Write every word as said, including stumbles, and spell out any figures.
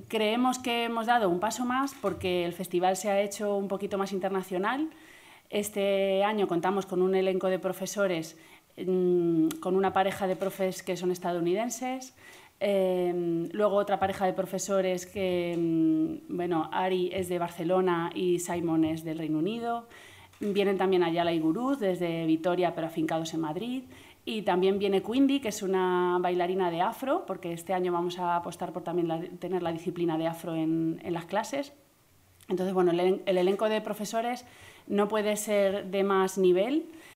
creemos que hemos dado un paso más porque el festival se ha hecho un poquito más internacional. Este año contamos con un elenco de profesores, mmm, con una pareja de profes que son estadounidenses, eh, luego otra pareja de profesores que, mmm, bueno, Ari es de Barcelona y Simon es del Reino Unido. Vienen también Ayala y Guruz desde Vitoria, pero afincados en Madrid. Y también viene Quindi, que es una bailarina de afro, porque este año vamos a apostar por también la, tener la disciplina de afro en, en las clases. Entonces, bueno, el, el elenco de profesores no puede ser de más nivel